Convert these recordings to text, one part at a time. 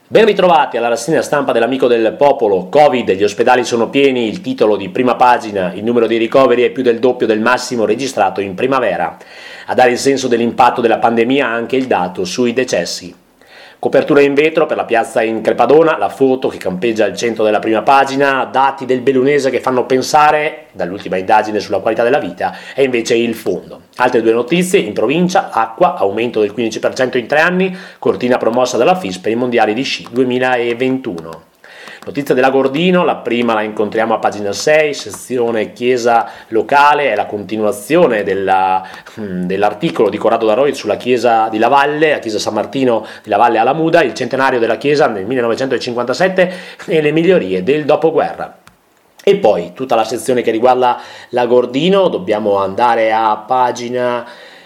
Ben ritrovati alla rassegna stampa dell'Amico del Popolo. Covid, gli ospedali sono pieni, il titolo di prima pagina, il numero dei ricoveri è più del doppio del massimo registrato in primavera. A dare il senso dell'impatto della pandemia anche il dato sui decessi. Copertura in vetro per la piazza in Crepadona, la foto che campeggia al centro della prima pagina, dati del bellunese che fanno pensare, dall'ultima indagine sulla qualità della vita, è invece il fondo. Altre due notizie, in provincia, acqua, aumento del 15% in 3 anni, cortina promossa dalla FIS per i mondiali di sci 2021. Notizia della Gordino, la prima la incontriamo a pagina 6, sezione chiesa locale, è la continuazione dell'articolo di Corrado Daroi sulla chiesa di Lavalle, la chiesa San Martino di Lavalle alla Muda, il centenario della chiesa nel 1957 e le migliorie del dopoguerra. E poi tutta la sezione che riguarda la Gordino, dobbiamo andare a pagina,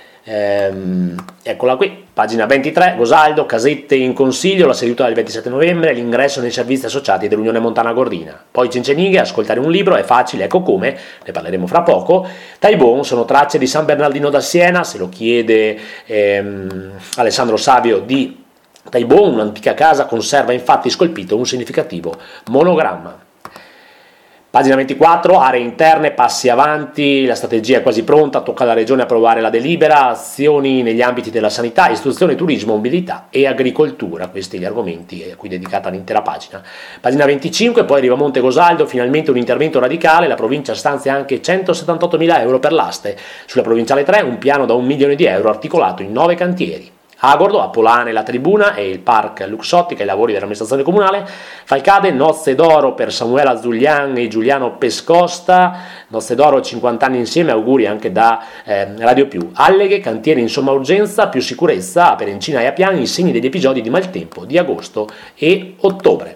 eccola qui, pagina 23, Gosaldo, casette in consiglio, la seduta del 27 novembre, l'ingresso nei servizi associati dell'Unione Montana Gordina. Poi Cencenighe, ascoltare un libro è facile, ecco come, ne parleremo fra poco. Taibon, sono tracce di San Bernardino da Siena, se lo chiede Alessandro Savio di Taibon, un'antica casa conserva infatti scolpito un significativo monogramma. Pagina 24, aree interne, passi avanti, la strategia è quasi pronta, tocca alla Regione approvare la delibera, azioni negli ambiti della sanità, istruzione, turismo, mobilità e agricoltura, questi gli argomenti a cui è dedicata l'intera pagina. Pagina 25, poi arriva Monte Gosaldo, finalmente un intervento radicale, la provincia stanzia anche 178.000 euro per l'aste, sulla provinciale 3 un piano da 1 milione di euro articolato in 9 cantieri. Agordo, a Polane la tribuna e il park Luxottica, i lavori dell'amministrazione comunale. Falcade, nozze d'oro per Samuela Zuglian e Giuliano Pescosta, nozze d'oro 50 anni insieme, auguri anche da Radio Più. Alleghe, cantieri in somma urgenza, più sicurezza a Perencina e a Piani, i segni degli episodi di maltempo di agosto e ottobre.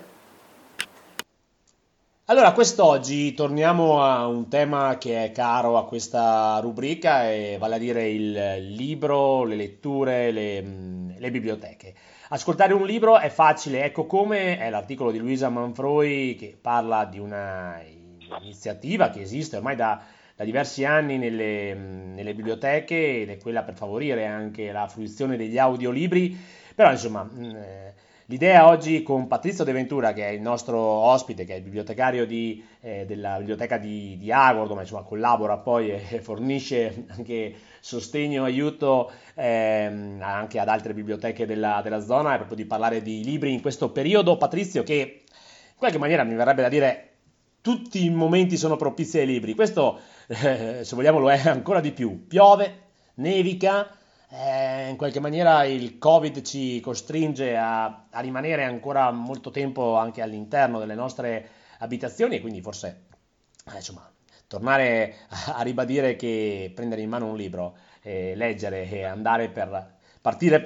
Allora, quest'oggi torniamo a un tema che è caro a questa rubrica, e vale a dire il libro, le letture, le biblioteche. Ascoltare un libro è facile, ecco come è l'articolo di Luisa Manfroi che parla di una iniziativa che esiste ormai da diversi anni nelle biblioteche, ed è quella per favorire anche la fruizione degli audiolibri, però insomma... L'idea oggi con Patrizio De Ventura, che è il nostro ospite, che è il bibliotecario della biblioteca di Agordo, ma insomma collabora poi e fornisce anche sostegno, aiuto anche ad altre biblioteche della zona, è proprio di parlare di libri in questo periodo, Patrizio, che in qualche maniera mi verrebbe da dire tutti i momenti sono propizi ai libri. Questo, se vogliamo, lo è ancora di più. Piove, nevica. In qualche maniera il Covid ci costringe a rimanere ancora molto tempo anche all'interno delle nostre abitazioni, e quindi forse insomma tornare a ribadire che prendere in mano un libro, leggere e andare per partire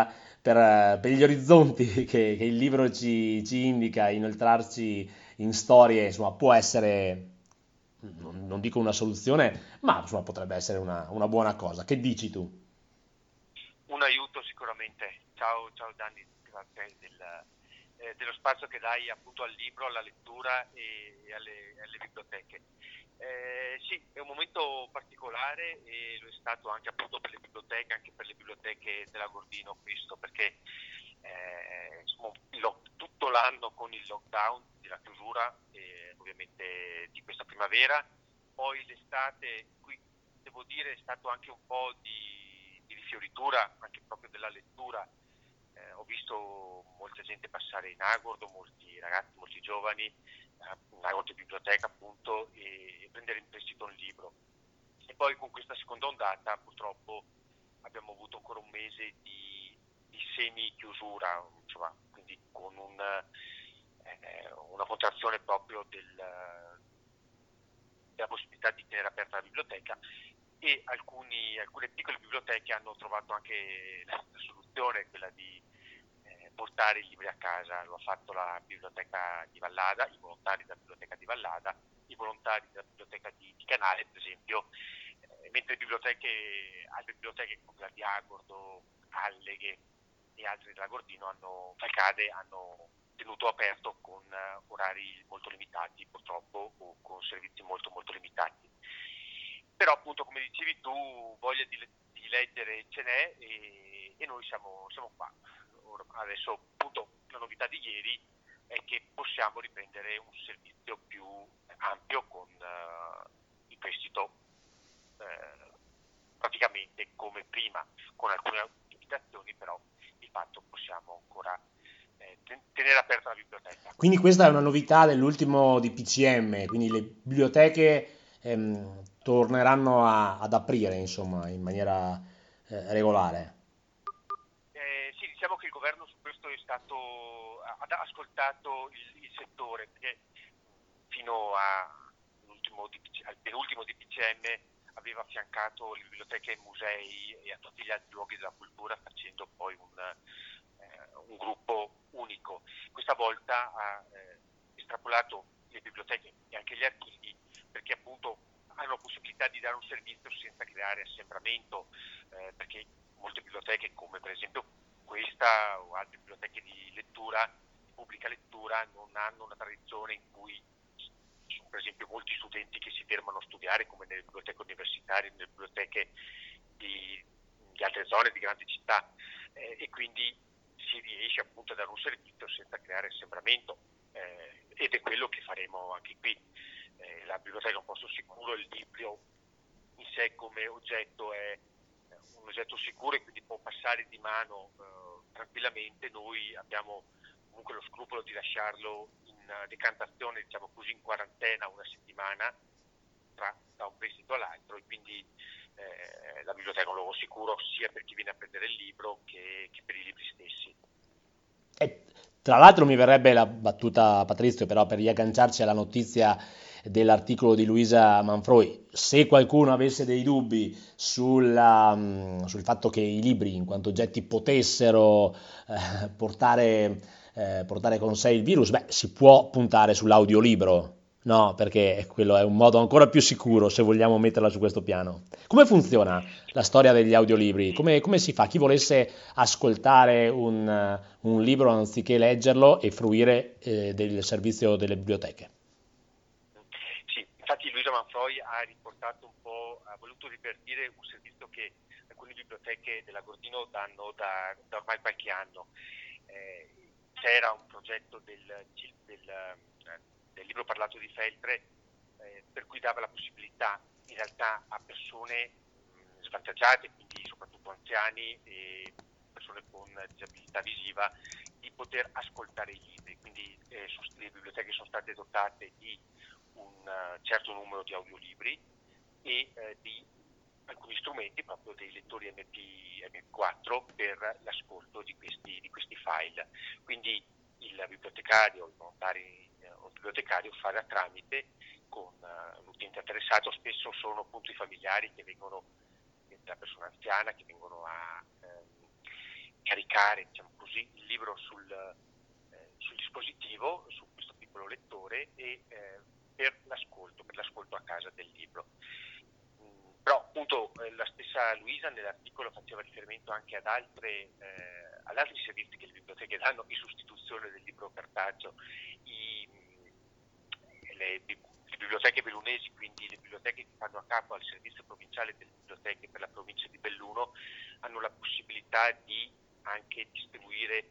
per gli orizzonti che il libro ci indica, inoltrarci in storie, insomma, può essere, non dico una soluzione, ma insomma potrebbe essere una buona cosa. Che dici tu? Un aiuto sicuramente. Ciao Danny, grazie dello spazio che dai appunto al libro, alla lettura e alle biblioteche. Sì, è un momento particolare e lo è stato anche appunto per le biblioteche, anche per le biblioteche della Gordino questo, perché insomma, tutto l'anno con il lockdown, la chiusura ovviamente di questa primavera, poi l'estate qui devo dire è stato anche un po' di rifioritura anche proprio della lettura. Ho visto molta gente passare in Agordo, molti ragazzi, molti giovani, in Agordo biblioteca appunto, e prendere in prestito un libro. E poi con questa seconda ondata purtroppo abbiamo avuto ancora un mese di semi-chiusura, insomma, quindi con una contrazione proprio della possibilità di tenere aperta la biblioteca, e alcune piccole biblioteche hanno trovato anche la soluzione, quella di portare i libri a casa. Lo ha fatto la biblioteca di Vallada, i volontari della biblioteca di Vallada, i volontari della biblioteca di Canale, per esempio, mentre altre biblioteche come la di Agordo, Alleghe e altri della Gordino Falcade hanno tenuto aperto con orari molto limitati, purtroppo, o con servizi molto molto limitati. Però appunto, come dicevi tu, voglia di leggere ce n'è, e noi siamo qua. Adesso appunto la novità di ieri è che possiamo riprendere un servizio più ampio con il prestito praticamente come prima, con alcune limitazioni, però di fatto possiamo ancora tenere aperta la biblioteca. Quindi questa è una novità dell'ultimo DPCM, quindi le biblioteche torneranno ad aprire, insomma, in maniera regolare. Sì, diciamo che il governo su questo ha ascoltato il settore, perché fino al penultimo DPCM aveva affiancato le biblioteche ai musei e a tutti gli altri luoghi della cultura, facendo poi un gruppo unico. Questa volta ha estrapolato le biblioteche e anche gli archivi, perché appunto hanno la possibilità di dare un servizio senza creare assembramento, perché molte biblioteche, come per esempio questa o altre biblioteche di lettura, di pubblica lettura, non hanno una tradizione in cui ci sono per esempio molti studenti che si fermano a studiare, come nelle biblioteche universitarie, nelle biblioteche di altre zone, di grandi città, e quindi si riesce appunto a dare un servizio senza creare assembramento, ed è quello che faremo anche qui. La biblioteca è un posto sicuro, il libro in sé come oggetto è un oggetto sicuro e quindi può passare di mano tranquillamente. Noi abbiamo comunque lo scrupolo di lasciarlo in decantazione, diciamo così, in quarantena una settimana da un prestito all'altro, e quindi la biblioteca è un luogo sicuro sia per chi viene a prendere il libro che per i libri stessi. E tra l'altro mi verrebbe la battuta, Patrizio, però per riagganciarci alla notizia dell'articolo di Luisa Manfroi, se qualcuno avesse dei dubbi sul fatto che i libri in quanto oggetti potessero portare con sé il virus, beh, si può puntare sull'audiolibro, no? Perché quello è un modo ancora più sicuro se vogliamo metterla su questo piano. Come funziona la storia degli audiolibri? Come si fa? Chi volesse ascoltare un libro anziché leggerlo e fruire del servizio delle biblioteche? Sì, infatti Luisa Manfroi ha riportato un po', ha voluto ripartire un servizio che alcune biblioteche dell'Agordino danno da ormai qualche anno. C'era un progetto del libro parlato di Feltre, per cui dava la possibilità in realtà a persone svantaggiate, quindi soprattutto anziani e persone con disabilità visiva, di poter ascoltare i libri. Quindi le biblioteche sono state dotate di un certo numero di audiolibri e di alcuni strumenti, proprio dei lettori MP4 per l'ascolto di questi file. Quindi il bibliotecario, il volontario o bibliotecario fa da tramite con l'utente interessato. Spesso sono appunto i familiari che vengono, la persona anziana, che vengono a caricare, diciamo così, il libro sul dispositivo, su questo piccolo lettore, e per l'ascolto a casa del libro. Però appunto la stessa Luisa nell'articolo faceva riferimento anche ad altri servizi che le biblioteche danno in sostituzione del libro cartaceo. Le biblioteche bellunesi, quindi le biblioteche che fanno a capo al servizio provinciale delle biblioteche per la provincia di Belluno, hanno la possibilità di anche distribuire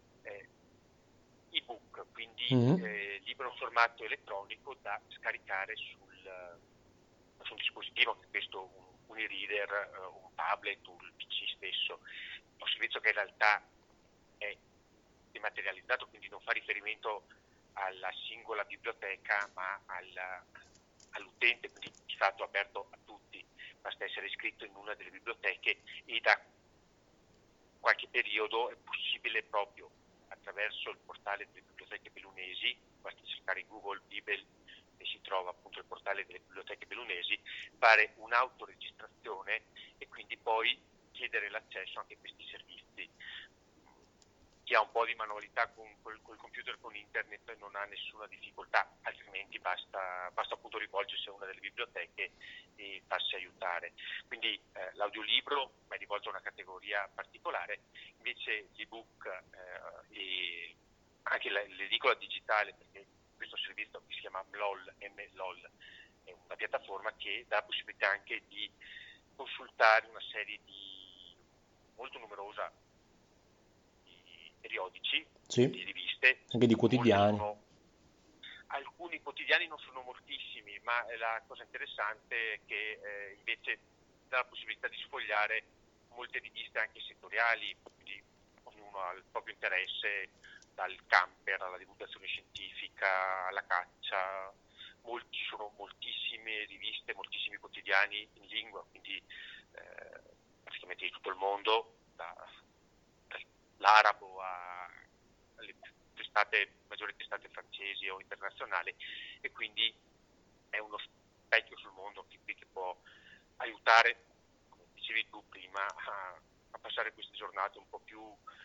ebook, quindi libro in formato elettronico da scaricare su un dispositivo, anche questo un e-reader, un tablet, un PC stesso, un servizio che in realtà è dematerializzato, quindi non fa riferimento alla singola biblioteca ma all'utente, quindi di fatto aperto a tutti. Basta essere iscritto in una delle biblioteche e da qualche periodo è possibile, proprio attraverso il portale delle biblioteche bellunesi, basta cercare in Google Bibel e si trova appunto il portale delle biblioteche bellunesi, fare un'autoregistrazione e quindi poi chiedere l'accesso anche a questi servizi. Chi ha un po' di manualità col computer, con internet, non ha nessuna difficoltà, altrimenti basta appunto rivolgersi a una delle biblioteche e farsi aiutare. Quindi l'audiolibro è rivolto a una categoria particolare, invece l'ebook e anche l'edicola digitale, perché questo servizio che si chiama MLOL, è una piattaforma che dà la possibilità anche di consultare una serie molto numerosa di periodici, Sì. di riviste anche di quotidiani. Alcuni quotidiani non sono moltissimi, ma la cosa interessante è che invece dà la possibilità di sfogliare molte riviste anche settoriali, quindi ognuno ha il proprio interesse, dal camper alla divulgazione scientifica alla caccia. Ci sono moltissime riviste, moltissimi quotidiani in lingua, quindi praticamente di tutto il mondo, dall'arabo alle maggiori testate francesi o internazionali, e quindi è uno specchio sul mondo che può aiutare, come dicevi tu prima, a passare queste giornate un po' più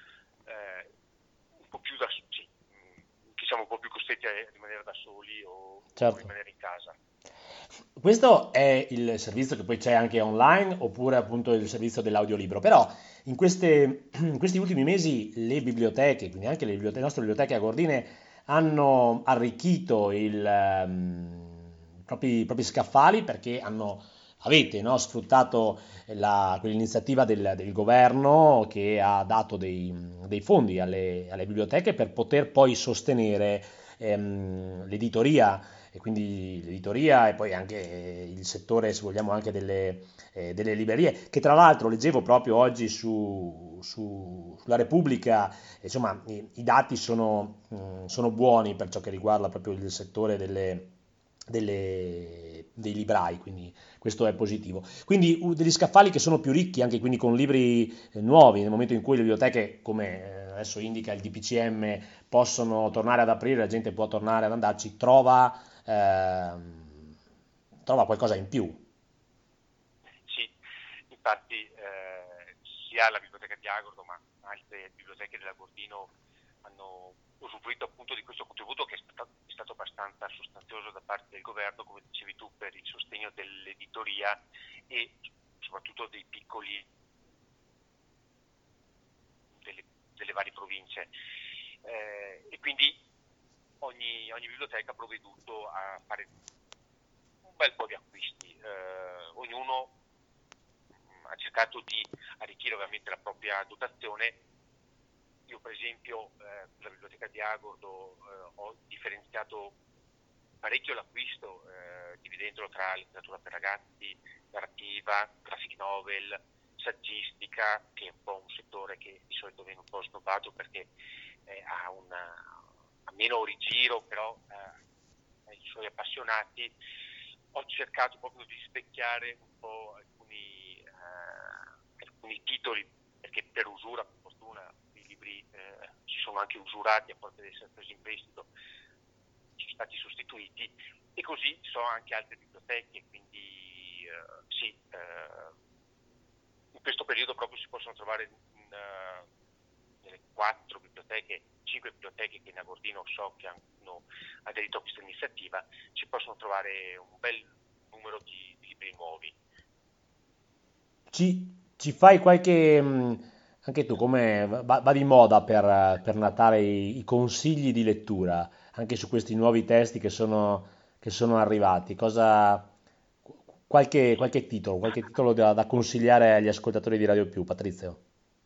sì, che siamo un po' più costretti a rimanere da soli o Certo. rimanere in casa. Questo è il servizio che poi c'è anche online, oppure appunto il servizio dell'audiolibro. Però in questi ultimi mesi le biblioteche, quindi anche le nostre biblioteche agordine, hanno arricchito i propri scaffali perché avete, no, sfruttato quell'iniziativa del governo che ha dato dei fondi alle biblioteche per poter poi sostenere l'editoria, e quindi l'editoria e poi anche il settore, se vogliamo, anche delle librerie, che tra l'altro leggevo proprio oggi sulla Repubblica. Insomma, i dati sono buoni per ciò che riguarda proprio il settore dei librai, quindi questo è positivo. Quindi degli scaffali che sono più ricchi, anche quindi con libri nuovi, nel momento in cui le biblioteche, come adesso indica il DPCM, possono tornare ad aprire, la gente può tornare ad andarci, trova qualcosa in più. Sì, infatti sia la biblioteca di Agordo ma altre biblioteche dell'Agordino hanno usufruito appunto di questo contributo, che è stato abbastanza sostanzioso da parte del governo, come dicevi tu, per il sostegno dell'editoria e soprattutto dei piccoli, delle varie province. E quindi ogni biblioteca ha provveduto a fare un bel po' di acquisti. Ognuno ha cercato di arricchire ovviamente la propria dotazione. Io per esempio per la biblioteca di Agordo ho differenziato parecchio l'acquisto, dividendolo tra letteratura per ragazzi, narrativa, graphic novel, saggistica, che è un po' un settore che di solito viene un po' snobbato perché ha meno rigiro, però ha i suoi appassionati. Ho cercato proprio di specchiare un po' alcuni titoli, perché per usura, per fortuna, i libri ci sono anche usurati a forza di essere presi in prestito, sono stati sostituiti, e così ci sono anche altre biblioteche, quindi sì, in questo periodo proprio si possono trovare nelle 5 biblioteche che in Agordino so che hanno aderito a questa iniziativa, si possono trovare un bel numero di libri nuovi. Ci fai anche tu, come va di moda per Natale i consigli di lettura, anche su questi nuovi testi che sono arrivati? Qualche titolo da consigliare agli ascoltatori di Radio Più, Patrizio?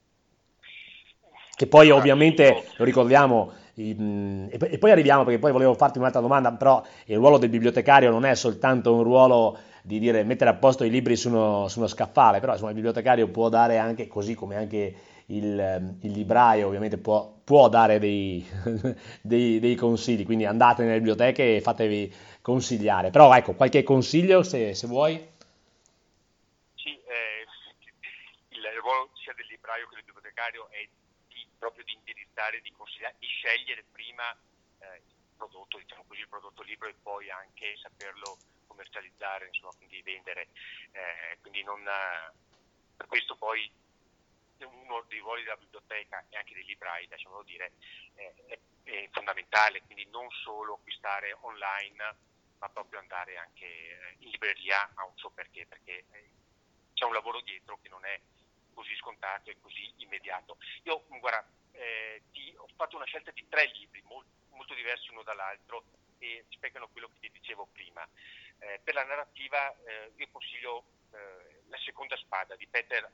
Che poi Allora, ovviamente lo ricordiamo, e poi arriviamo, perché poi volevo farti un'altra domanda, però il ruolo del bibliotecario non è soltanto un ruolo di dire mettere a posto i libri su uno scaffale, però insomma il bibliotecario può dare anche, così come anche il libraio ovviamente può dare dei consigli, quindi andate nelle biblioteche e fatevi consigliare. Però ecco, qualche consiglio se vuoi. sì, il ruolo sia del libraio che del bibliotecario è proprio di indirizzare, di consigliare, di scegliere prima il prodotto, diciamo così, il prodotto libro, e poi anche saperlo commercializzare, insomma, quindi vendere. Quindi per questo poi uno dei ruoli della biblioteca e anche dei librai, lasciamolo dire, è fondamentale, quindi non solo acquistare online, ma proprio andare anche in libreria, a un suo perché c'è un lavoro dietro che non è così scontato e così immediato. Io, guarda, ho fatto una scelta di 3 libri molto diversi uno dall'altro, e rispecchiano quello che ti dicevo prima. Per la narrativa io consiglio La seconda spada di Peter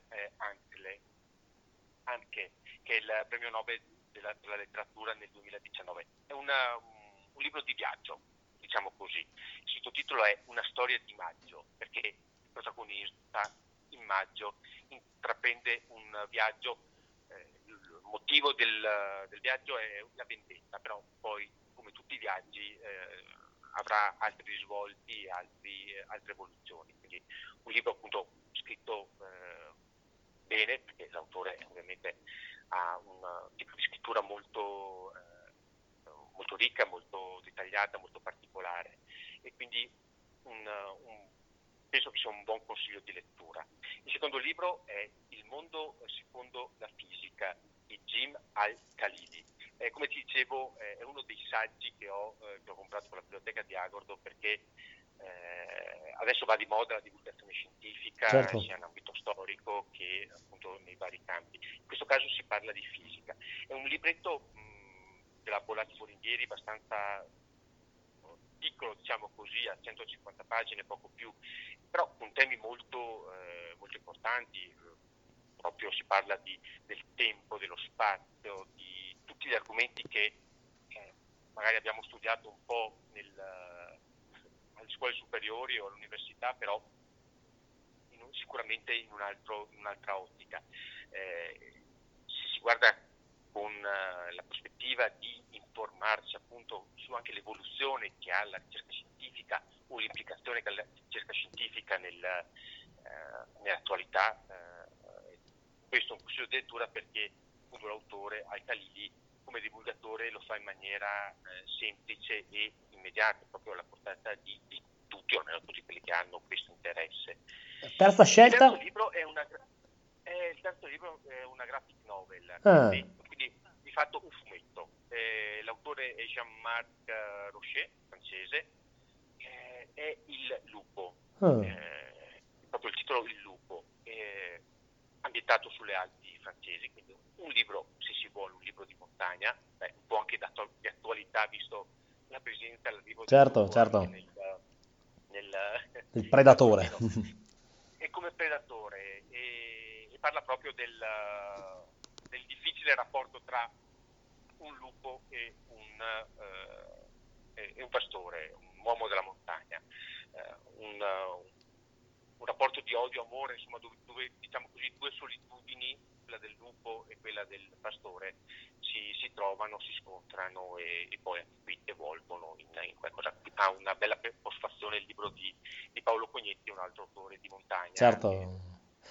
Handke, che è il premio Nobel della letteratura nel 2019. un libro di viaggio, diciamo così. Il sottotitolo è Una storia di maggio, perché il protagonista in maggio intraprende un viaggio. Il motivo del viaggio è la vendetta, però poi, come tutti i viaggi, avrà altri risvolti, altre evoluzioni. Quindi un libro appunto scritto bene, perché l'autore ovviamente ha un tipo di scrittura molto ricca, molto dettagliata, molto particolare, e quindi penso che sia un buon consiglio di lettura. Il secondo libro è Il mondo secondo la fisica di Jim Al-Khalili. Come ti dicevo, è uno dei saggi che ho comprato con la biblioteca di Agordo, perché adesso va di moda la divulgazione scientifica, Certo. sia in ambito storico che appunto nei vari campi. In questo caso si parla di fisica. È un libretto della Bollati Volentieri, abbastanza piccolo, diciamo così, a 150 pagine, poco più, però con temi molto importanti. Proprio si parla del tempo, dello spazio, di tutti gli argomenti che magari abbiamo studiato un po' alle scuole superiori o all'università, però sicuramente in un'altra ottica. Se si guarda con la prospettiva di informarsi appunto su anche l'evoluzione che ha la ricerca scientifica o l'implicazione che ha la ricerca scientifica nell'attualità, questo è un consiglio di lettura, perché appunto l'autore Al-Khalili come divulgatore lo fa in maniera semplice e immediata, proprio alla portata di tutti, o almeno tutti quelli che hanno questo interesse. Terza scelta? Il terzo libro è una graphic novel, quindi di fatto un fumetto. L'autore è Jean-Marc Rochet, francese, è Il lupo, proprio il titolo Il lupo, ambientato sulle Alpi francesi, quindi un libro, se si vuole, un libro di montagna, un po' anche di attualità, visto la presenza, l'arrivo del lupo anche il predatore. E come predatore, e parla proprio del difficile rapporto tra un lupo e un pastore, un uomo della montagna, un rapporto di odio-amore, insomma, dove diciamo così due solitudini, quella del lupo e quella del pastore, si trovano, si scontrano e poi anche qui evolvono in qualcosa. Ha una bella postfazione il libro di Paolo Cognetti, un altro autore di montagna, certo,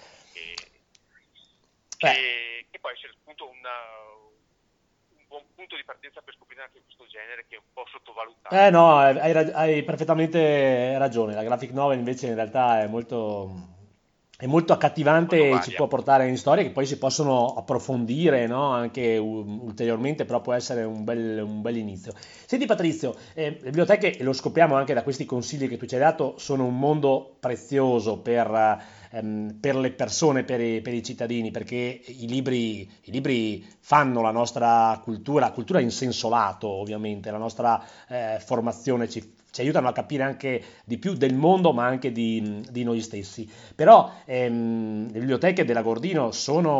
che può essere appunto un buon punto di partenza per scoprire anche questo genere, che è un po' sottovalutato. No, hai perfettamente ragione. La graphic novel invece in realtà è molto accattivante e ci può portare in storie che poi si possono approfondire, no? Anche ulteriormente, però può essere un bel inizio. Senti Patrizio, le biblioteche, e lo scopriamo anche da questi consigli che tu ci hai dato, sono un mondo prezioso per le persone, per i cittadini, perché i libri fanno la nostra cultura in senso lato, ovviamente, la nostra formazione ci aiutano a capire anche di più del mondo, ma anche di noi stessi. Però le biblioteche dell'Agordino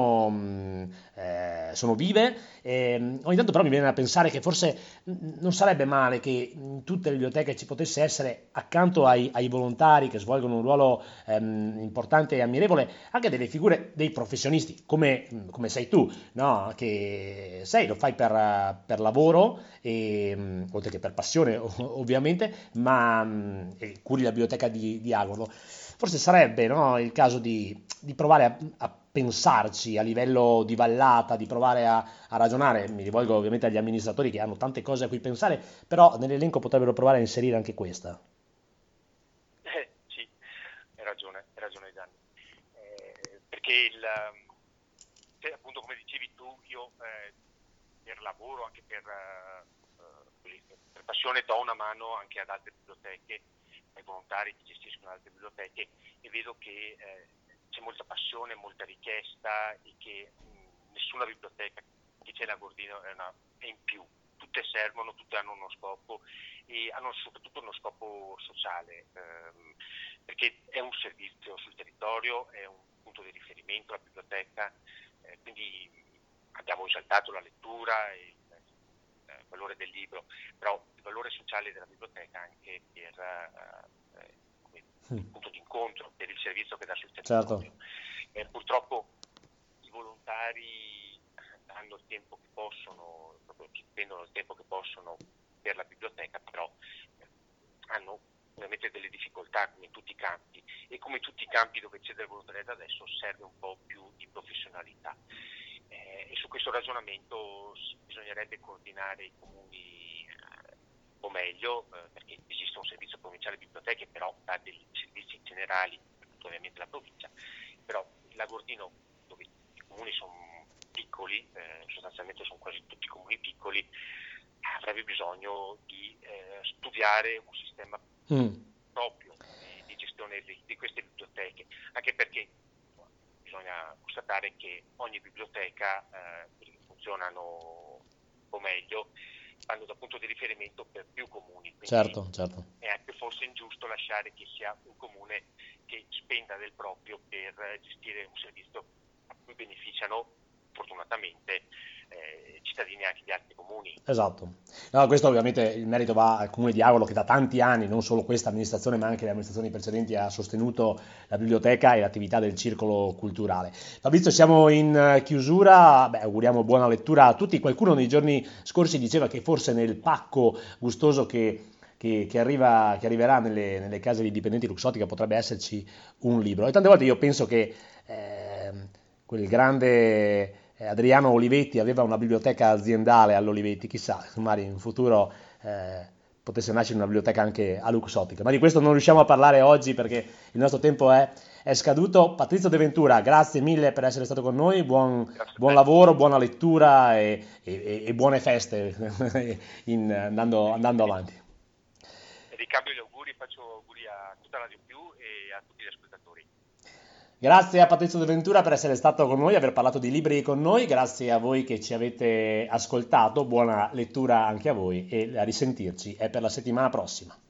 sono vive, ogni tanto però mi viene da pensare che forse non sarebbe male che in tutte le biblioteche ci potesse essere, accanto ai volontari che svolgono un ruolo importante e ammirevole, anche delle figure dei professionisti, come sei tu, no? Che lo fai per lavoro, oltre che per passione ovviamente, ma curi la biblioteca di Agordo. Forse sarebbe, no, il caso di provare a pensarci a livello di vallata, di provare a ragionare. Mi rivolgo ovviamente agli amministratori che hanno tante cose a cui pensare, però nell'elenco potrebbero provare a inserire anche questa. Sì, hai ragione Gianni. Perché appunto, come dicevi tu, io per lavoro, anche per passione, do una mano anche ad altre biblioteche, ai volontari che gestiscono altre biblioteche, e vedo che c'è molta passione, molta richiesta, e che nessuna biblioteca che c'è l'Agordino è in più. Tutte servono, tutte hanno uno scopo, e hanno soprattutto uno scopo sociale, perché è un servizio sul territorio, è un punto di riferimento la biblioteca, quindi abbiamo esaltato la lettura e il valore del libro, però il valore sociale della biblioteca anche come punto di incontro per il servizio che dà sul territorio. Certo. Purtroppo i volontari danno il tempo che possono, proprio spendono il tempo che possono per la biblioteca, però hanno ovviamente delle difficoltà come in tutti i campi, e come in tutti i campi dove c'è del volontariato adesso serve un po' più di professionalità, e su questo ragionamento bisognerebbe coordinare i comuni un po' meglio, perché esiste un servizio provinciale di biblioteche, però dà dei servizi generali, ovviamente la provincia, però il Lagordino, dove i comuni sono piccoli, sostanzialmente sono quasi tutti comuni piccoli, avrebbe bisogno di studiare un sistema proprio di gestione di queste biblioteche, anche perché bisogna constatare che ogni biblioteca, quelle che funzionano un po' meglio, vanno da punto di riferimento per più comuni, quindi certo. è anche forse ingiusto lasciare che sia un comune che spenda del proprio per gestire un servizio a cui beneficiano fortunatamente cittadini anche di altri comuni. Esatto. No, questo ovviamente il merito va al Comune di Agolo, che da tanti anni, non solo questa amministrazione ma anche le amministrazioni precedenti, ha sostenuto la biblioteca e l'attività del circolo culturale. Fabrizio, siamo in chiusura, auguriamo buona lettura a tutti. Qualcuno nei giorni scorsi diceva che forse nel pacco gustoso che arriverà nelle case di dipendenti Luxottica potrebbe esserci un libro. E tante volte io penso che quel grande Adriano Olivetti aveva una biblioteca aziendale all'Olivetti, chissà, magari in futuro potesse nascere una biblioteca anche a Luxottica, ma di questo non riusciamo a parlare oggi perché il nostro tempo è scaduto. Patrizio De Ventura, grazie mille per essere stato con noi, buon lavoro, buona lettura e buone feste andando avanti. Ricambio gli auguri, faccio auguri a tutta Radio Più e a tutti gli ascoltatori. Grazie a Patrizio De Ventura per essere stato con noi, aver parlato di libri con noi, grazie a voi che ci avete ascoltato, buona lettura anche a voi e a risentirci è per la settimana prossima.